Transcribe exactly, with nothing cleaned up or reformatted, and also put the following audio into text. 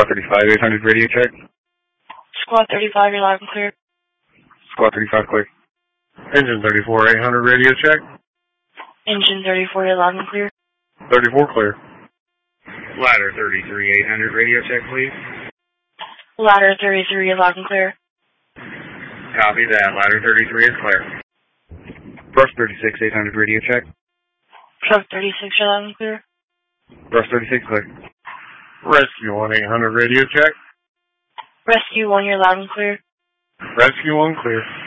Squad thirty-five, eight hundred radio check. Squad thirty-five, you're loud and clear. Squad thirty-five, clear. Engine thirty-four, eight hundred radio check. Engine thirty-four, you're loud and clear. thirty-four, clear. Ladder thirty-three, eight hundred radio check, please. Ladder thirty-three, you're loud and clear. Copy that. Ladder thirty-three is clear. Brush thirty-six, eight hundred radio check. Truck thirty-six, you're loud and clear. Brush thirty-six, clear. Rescue one, eight hundred radio check. Rescue one, you're loud and clear. Rescue one, clear.